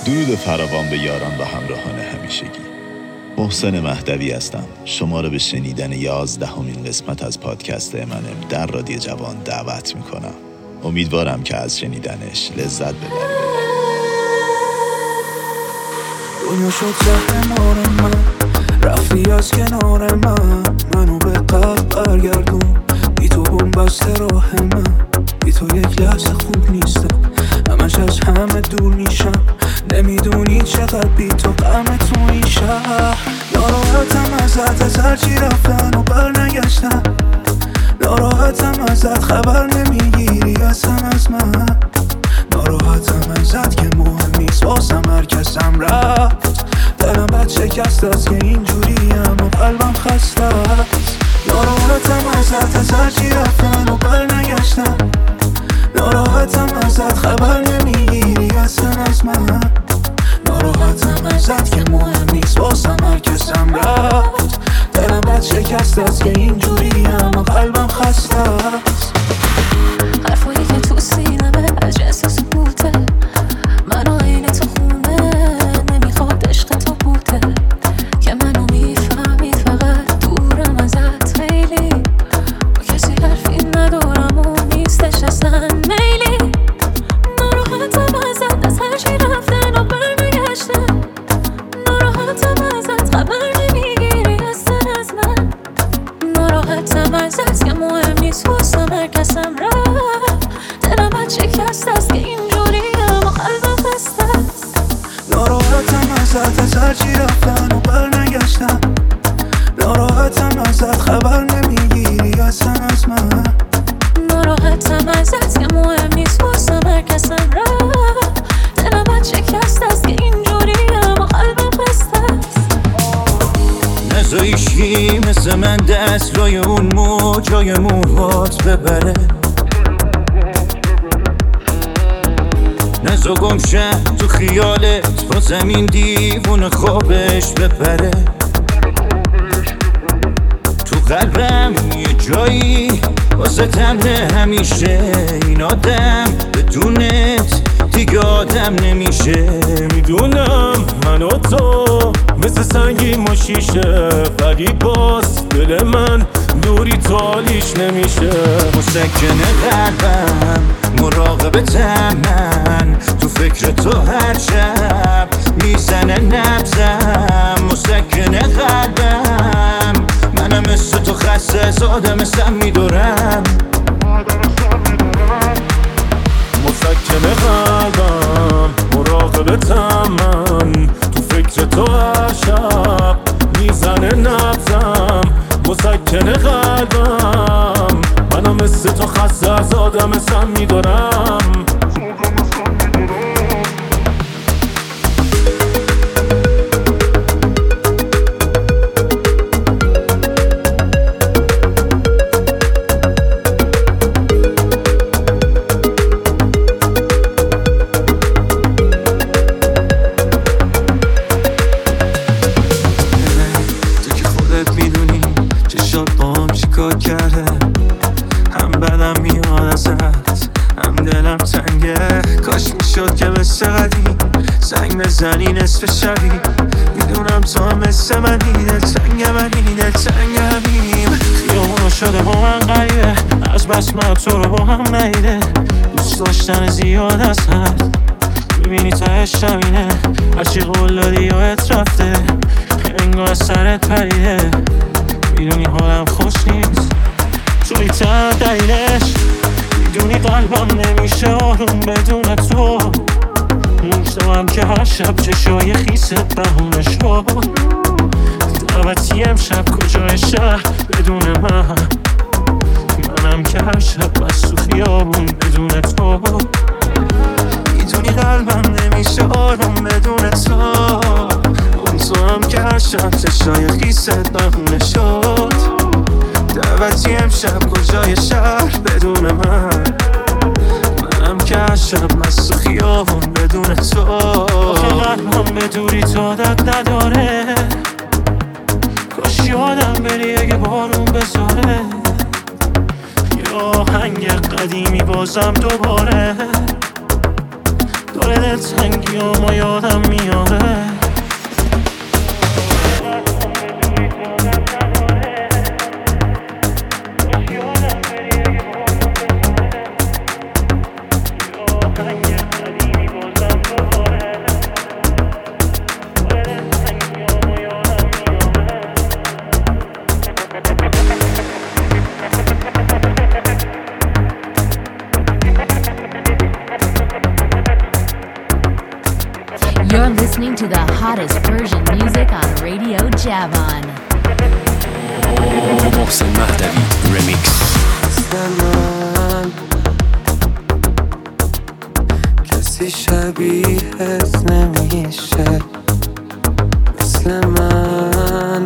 درود فراوان به یاران و همراهان همیشگی. محسن مهدوی هستم. شما رو به شنیدن 11مین قسمت از پادکست M&M در رادیو جوان دعوت میکنم. امیدوارم که از شنیدنش لذت ببرید. دنیا شد زهرمار من، رفتی از کنار من، منو به قلب برگردون. بی تو بنبسته راه من، بی تو یک لحظه خوب نیستم، همش از همه دور میشم. نمیدونی چقدر بی تو غم تو این شهر. ناراحتم ازت، از هرچی رفتن و بر نگشتم. ناراحتم ازت، خبر نمیگیری اصلا از من. ناراحتم ازت که مهم نیست واسم هر کسم رفت. دلم بد شکست است که اینجوریم و قلبم خسته است. ناراحتم ازت، از هرچی رفتن و بر نگشتم. ناراحتم ازت، خبر نمیگیری اصلا از من. ناراحتم ازت که مهم نیست واسم هر کسم رفت. دلم بد شکست است که اینجوریم و قلبم خسته است. حرفایی که تو سینمه از جنس سکوته، منو عین تو خونه نمیخواد عشق تو بوده که منو میفهمی، فقط دورم ازت خیلی. با کسی حرفی ندارم و نیستش اصلا میلی. ناراحتم ازت، از هرچی رفتن و برنگشتم. ناراحتم ازت، خبر نمیگیری اصلا از من. ناراحتم ازت که مهم نیست واسم هر کسم رفت. دلم بد شکست است که اینجوریم و قلبم خسته است. ناراحتم ازت، از هرچی رفتن و برنگشتم. ناراحتم ازت، خبر نمیگیری اصلا از من. ناراحتم ازت که مهم نیست واسم هر کسم رفت. دلم بد شکست است که اینجوریم و قلبم خسته است. نزایشی مثل من دست لای اون موجای موهات ببره. نزا گمشه تو خیالت با زمین دیوون خوابش بپره. تو قلبم یه جایی واسه تمره همیشه. این آدم بدونت دیگه آدم نمیشه. میدونم من و تو مثل سنگی مشیشه، ولی باز دل من دوری تالیش نمیشه. مسکن قلبم مراقبتم من، تو فکر تو هر شب میزنه نبزم. مسکن قلبم منم مثل تو خسته از آدم سم میدارم. مسکن قلبم مراقبتم من، تو فکر تو هر شب میزنه نبزم. مسکن قلبم منم مثل تو خسته از آدم سم میدارم. زنی نصف شبی، میدونم تو هم مثل منی. دلتنگ منی، دلتنگ همیم. خیابونو شده با من غریبه، از بس من تو رو با هم نیده. دوست داشتن زیاد از حد، میبینی تهش شمینه. هرچی قول دادی یادت رفته، انگار سرت پریده. میدونی حالم خوش نیست، توی تن دلیلش. میدونی قلبم نمیشه آروم بدون تو. مجدم که هر شب چشای خیست بهونه شد. دعوتی امشب کجای شهر بدون من. منم که هر شب بس تو خیابون بدون تو. میدونی قلبم نمیشه آروم بدون تو. اون تو هم که هر شب چشای خیست بهونه شد. دعوتی امشب کجای شهر بدون من. منم که هر شب بس تو خیابون بدون تو. آخه قلبم به دوری تو عادت نداره. کاش یادم بری اگه بارون بذاره. یا آهنگ قدیمی بازم دوباره داره دلتنگیامو یادم میاره. You're listening to the hottest Persian music on Radio Javan. محسن مهدوی رمیکس. من کسی شبیهت نمیشه مثل من،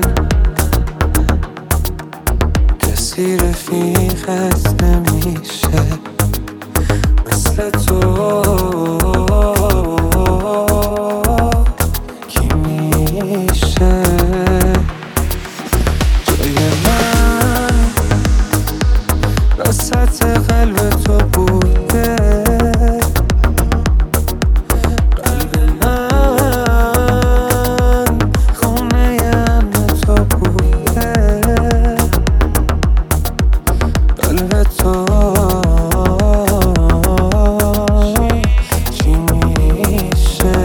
کسی رفیقت نمیشه مثل تو. کی میشه جای من وسط قلب تو بوده؟ قلب من خونه امن تو بوده. قلب تو چی میشه؟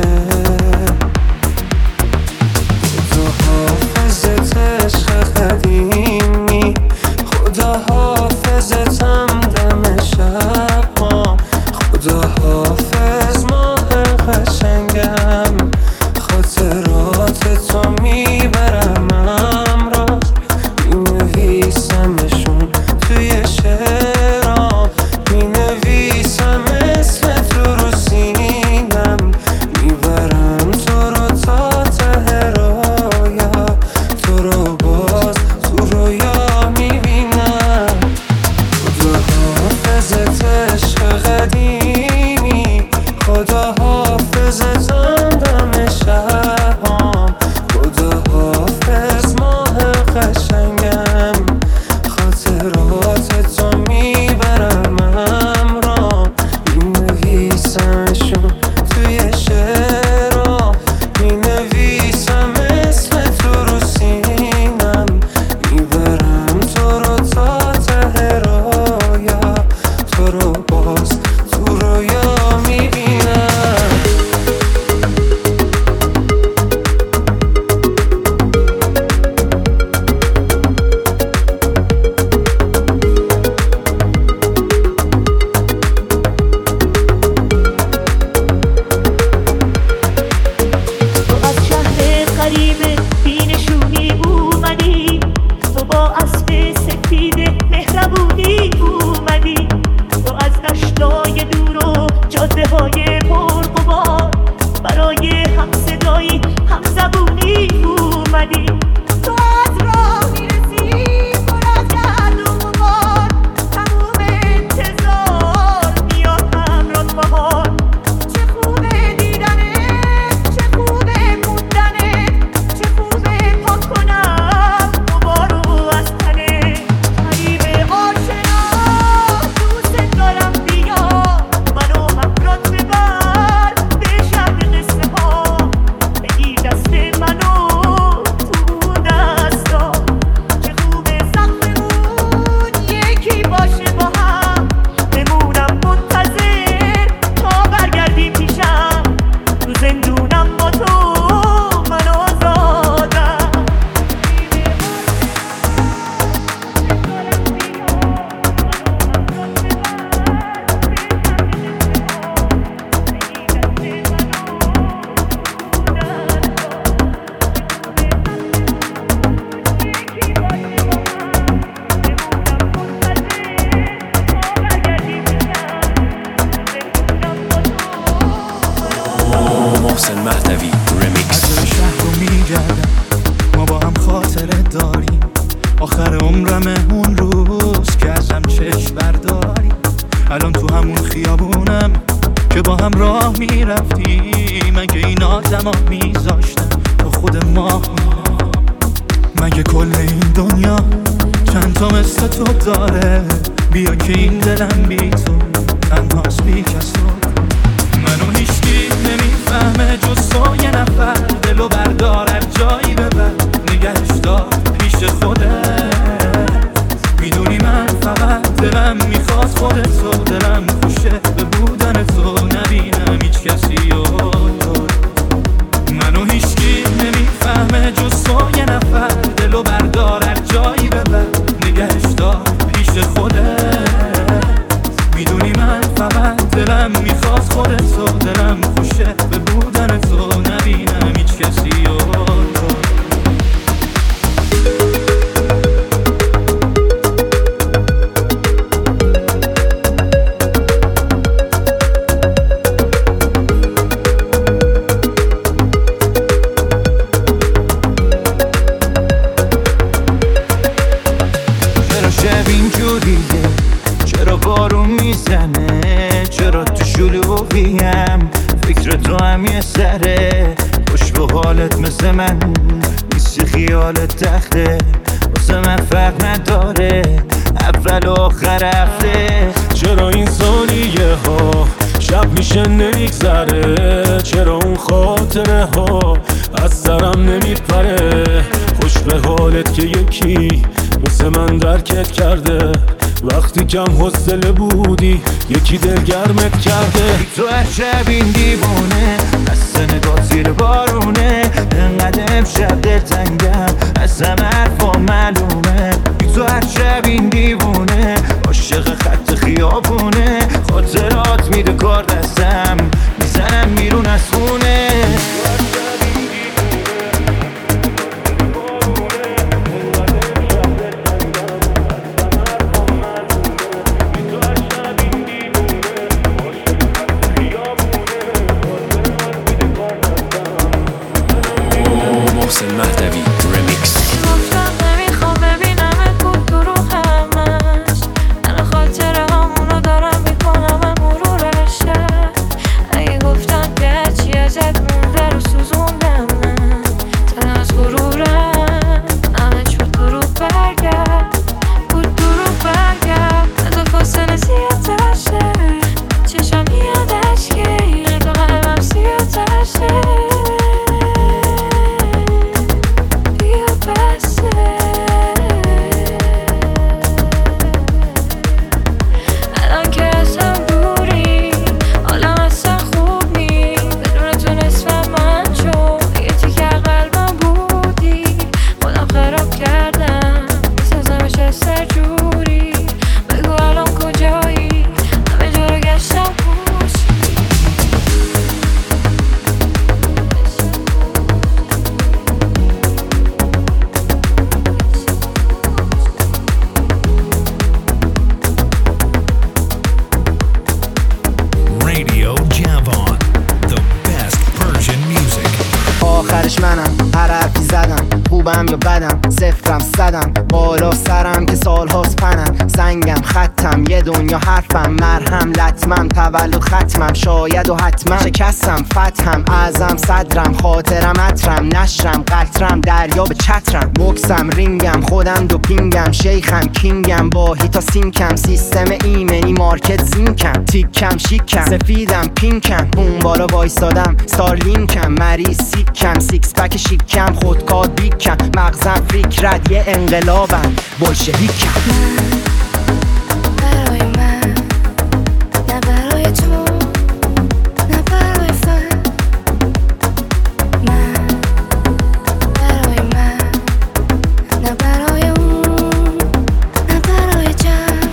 تو حافظت عشق قدیمی، خدا حافظتم دم شب ها، خدا حافظ ماه قشنگم، خاطرات تو میبرم امراض، مینویسمشون توی شعرام، مینویسم اسم تو رو سینم، میبرم تو رو تا ته رویا، تو رو باز تو رویا میبینم. خدا حافظت عشق قدیمی، خدا حافظتم دم شبام، خدا حافظ ماه قشنگم، خاطرات تو میبرم امرام، مینویسمشون توی شعرام، مینویسم اسم تو رو سینم، میبرم تو رو تا ته رویا، تو رو باز تو رویا میبینم. تو از شهر غریب بینشونی اومدی، تو با اسب سفید مهربونی اومدی، تو از دشتای دور و جاده های پرغبار برای همصدایی همزبونی اومدی، تو از راه میرسی پر از گرد و غبار، تموم انتظار میاد همراه بهار. چه خوبه دیدنت، چه خوبه موندنت، چه خوبه پاک کنم غبارو از تنت. غریب آشنا دوست دارم بیا، منو همراهت ببر به شهر قصه ها، بگیر دست منو تو اون دستا. چه خوبه سقفمون یکی باشه با هم، بمونم منتظر تا برگردی پیشم، تو زندونم با تو من آزادم. محسن مهدوی رمیکس. از شهر رو میگردم، ما با هم خاطره داریم، آخر عمرمه اون روز که ازم چشم برداریم. الان تو همون خیابونم که با هم راه میرفتیم، مگه این آدما میذاشتن تو خود ما؟ مگه کل این دنیا چند تا مثل تو داره؟ بیا که این دلم بی تو تنهاست بی کس تو، منو هیچکی سره، خوش به حالت مثل من نیستی خیالت تخته، واسه من فرق نداره اول و آخر هفته. چرا این ثانیه ها شب میشه نمیگذره، چرا اون خاطره ها از سرم نمیپره، خوش به حالت که یکی مثل من درکت کرده، وقتی کم حوصله بودی یکی دلگرمت کرده. تو هر شب این دیوونه از نگاه زیر بارونه، انقدر امشب دلتنگم از همه حرفا معلومه. تو هر شب این دیوونه عاشق خط خیابونه، خاطرات میده کار دستم میزنم بیرون از خونه. محسن مهدوی رمیکس. گفتم نمیخوام ببینمت بود تو رو همش، من خاطره همونو دارم میکنم مرور شب. اگه گفتم که هرچی ازت مونده رو سوزوندم من، تن از غرورم همه شد دروغ برگرد، بود دروغ برگرد. از فاصله زیادتر شه، چشم میاد اشکی تو قلبم زیادتر شه. آخرش منم هر حرفی زدم، خوبم یا بدم صفرم صدم، بالا سرم که سالهاست پنم، سنگم خطم یه دنیا حرفم، مرهم لطمم تولد ختمم، شاید و حتما شکستم فتحم، اعظم صدرم خاطرم عطرم، نشرم قطرم دریا به چترم، بوکسم رینگم خودم دوپینگم، شیخم کینگم با هیتا سینکم، سیستم ایمنی مارکت زینکم، تیکم شیکم سفیدم پینکم، اون بالا وایستادم ستارلینکم، مریض سیکم سیکس پک شیکم، خودکار بیکم، مغزم فریک رد یه انقلابم بولشویکم. برای من نه برای تو نه برای فن، من برای من نه برای اون نه برای جمع.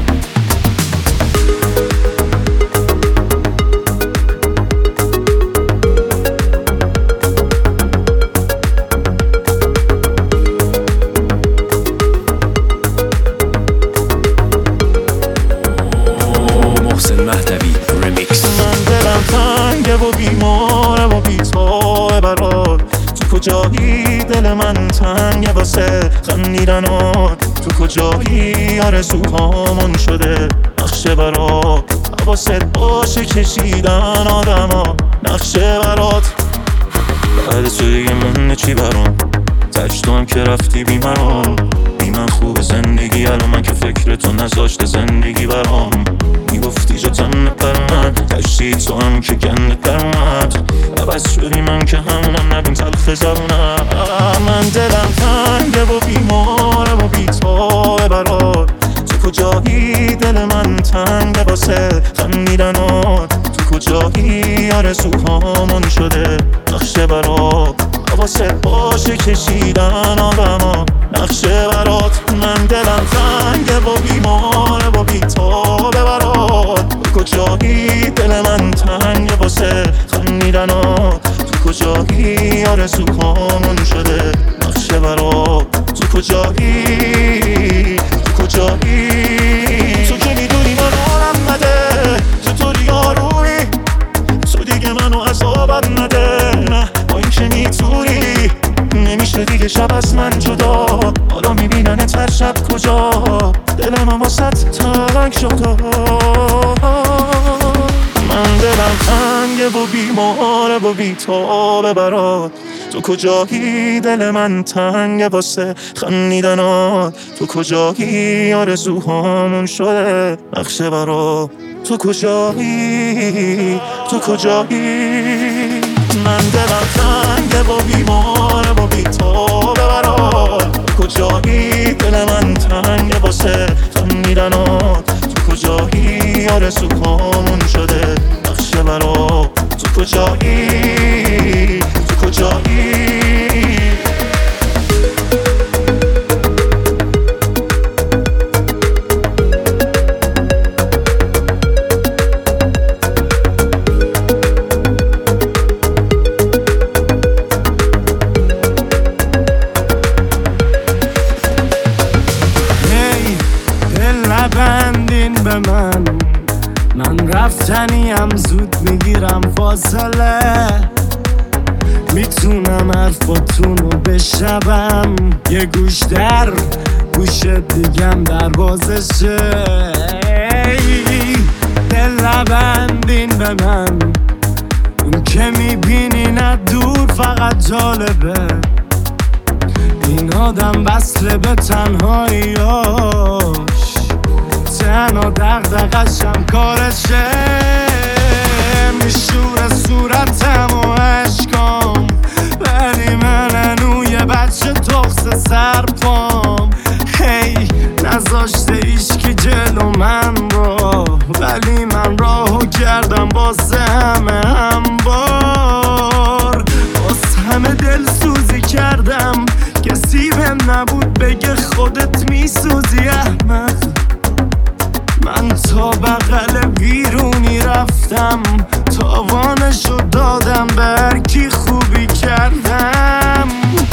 محسن مهدوی رمیکس. من دلم تنگه و بیماره و بی‌تابه برات، تو کجایی دل من تنگه واسه خندیدنات، تو کجایی آرزوهامون شده نقشه برات، حواست باشه کشیدن آدما نقشه برات. بعد تو دیگه مونده چی برام، تک تو هم که رفتی بی مرام، بی من خوب زندگی الان من که فکر تو نذاشته زندگی برام، میگفتی جا تن پر من تشتی تو هم که گنده پر اومد، عوض شدی من که همونم نبین تلخ زبونم. من دلم تنگه و بیماره و بی‌تابه برات، تو کجایی دل من تنگه واسه خندیدنات، تو کجایی آرزوهامون شده نقشه برات، حواست باشه کشیدن آدما نقشه برات. من دلم تنگه و بیماره و بی‌تابه برات، تو کجایی دل من تنگه واسه خندیدنات، تو کجایی آرزوهامون شده نقشه برات، تو کجایی تو کجایی، تو که میدونی من حالم نده، چطوری یارویی تو دیگه منو عذابت نده، نه با این که میتونی نمیشه دیگه شب از من جدا، حالا میبیننت هر شب کجا، دلم هم واسط تنگ شده. من دلم تنگه و بیماره و بی تابه برات. تو کجایی دل من تنگ واسه خندیدنات، تو کجایی آرزوهامون شده نقشه برات. تو کجایی، تو کجایی، من دلم تنگه و بیماره و بی تابه برات. تو کجایی دل من تنگه واسه خندیدنات، تو کجایی آرزوهامون شده نقشه برات. تو کجایی، تو کجایی. من رفتنیم زود میگیرم فاصله، میتونم حرفاتونو بشنوم، یه گوش در گوش دیگم دروازشه. دل نبندین به من، اون که میبینی نه دور فقط جالبه. این آدم وصله به تنهاییاش، تنها دغدغه‌شم کارشه. میشوره صورتم و اشکام، ولی من هنو یه بچه تخص سر پام. هی نذاشته ایشکی جلو من رو، ولی من راهو کردم واسه همه بار. واسه همه دل سوزی کردم، کسی بهم نبود بگه خودت میسوزی احمد. من تا بغل بیرونی رفتم، تاوانشو دادم به هر کی خوبی کردم.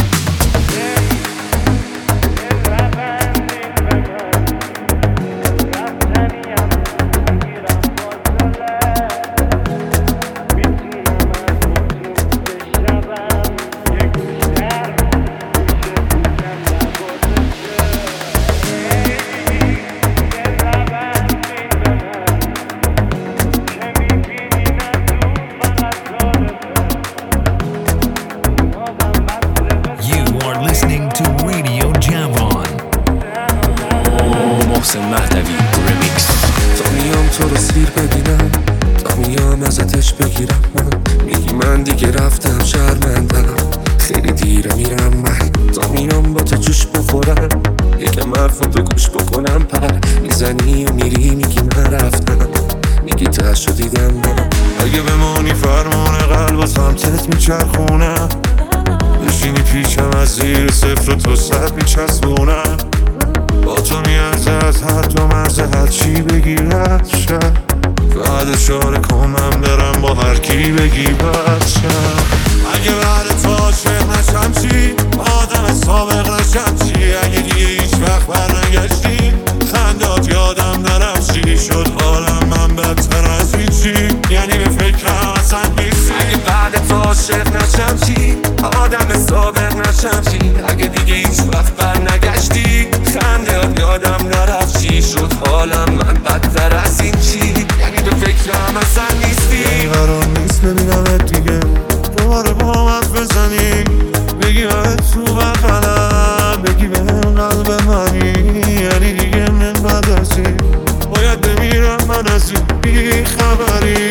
محسن مهدوی رمیکس. تا میام تو رو سیر ببینم، تا میام ازتش بگیرم. میگی من دیگه رفتم شرمندم، خیلی دیره میرم من. تا میام با تو جوش بخورم، یکم حرفاتو گوش بکنم. پر میزنی و میری میگی من رفتم، میگی تهشو دیدم من. اگه بمانی فرمان قلب و سمتت میچرخونم، بشینی پیشم از زیر صفر و تو صد میچسبونم. با تو میارزه از حد و مرزه هر چی بگی رد شد. بعد اشاره کنم برم با هر کی بگی بد شد. اگه بعد تو عاشق نشم چی؟ آدم سابق نشم چی؟ اگه دیگه هیچ وقت برنگشتی، خندات یادم نرم چی شد حالم من بدتر از هیچی، یعنی به فکرم اصلا نیستی. اگه بعد تو عاشق نشم چی؟ آدم سابق نشم چی؟ اگه دیگه هیچ وقت برنگشتی، خندات یادم نرفت چی شد حالم من بدتر از این چی، یعنی به فکرم اصلا نیستی. یعنی قرار نیست ببینمت دیگه، دوباره با من بزنی، بگی من تو بغلم، بگی به قلب منی، یعنی دیگه من بد ازی، باید بمیرم من از این بی خبری.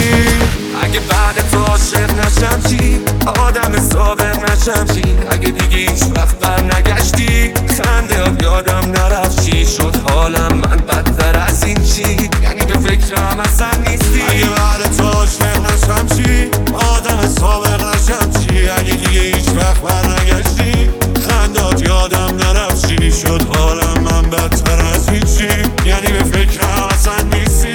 اگه بعد تو عاشق نشم چی؟ آدم سابق نشم چی؟ اگه دیگه هیچ وقت برنگشتی، خنده یادم نرفت چی شد حالم من بدتر از این چی، یعنی به فکرم اصلا نیستی. اگه بعد تو عاشق نشم چی؟ آدم سابق نشم چی؟ اگه دیگه هیچ وقت برنگشتی، خنده یادم نرفت چی شد حالم من بدتر از این چی، یعنی به فکرم اصلا نیستی.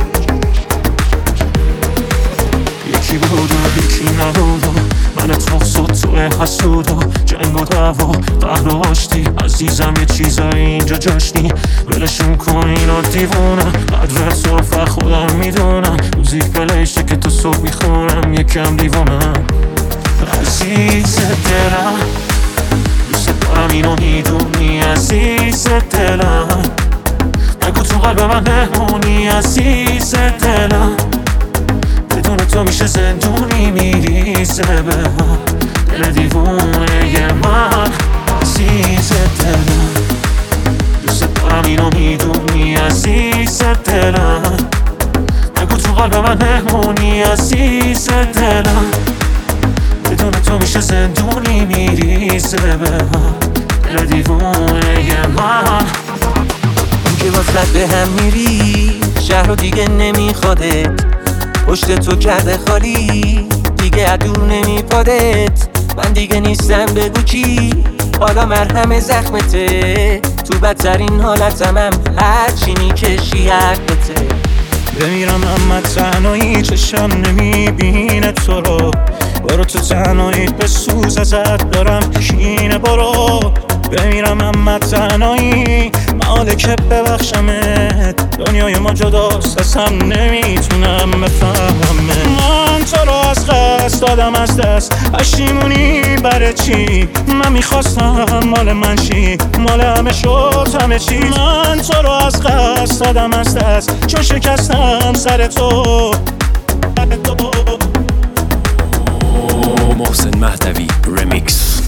یکی بود و یکی نبود، من تخص و تو حسود و جنگ و دعوا قهر و آشتی. عزیزم یه چیزایی اینجا جاشتی، ولشون کن اینا دیوونم. قدر صرف خودم میدونم، موزیک پلیشه که تو صبح میخونم، یکم دیوونم. عزیز دلم دوست دارم اینو میدونی، عزیز دلم نگو تو قلب من نمونی، عزیز دلم بدون تو میشه زندونی میریزه به هم دل دیوونه من عزیز دلم دوست دارم اینو میدونی عزیز دلم بگو تو قلب من مهمونی عزیز دلم بدون تو میشه زندونی میریزه به هم دل دیوونه من که واسه به هم میری شهر رو دیگه نمیخوادت پشت تو کرده خالی دیگه دور نمیپادت من دیگه نیستم بگو چی حالا مرهم زخمته تو بدترین حالتمم هرچی میکشی حقته بمیرم اما تنهایی چشم نمیبینه تو رو برو تو تنهاییت به سوز ازت دارم کینه برو بمیرم اما تنهایی محاله که ببخشمت دنیای ما جداست ازم نمیتونم بفهمه من تو رو از قصد دادم از دست پشیمونی برای چی من میخواستم مال من چی مال همه شد همه چی من تو رو از قصد دادم از دست چون شکستم سر تو محسن مهدوی رمیکس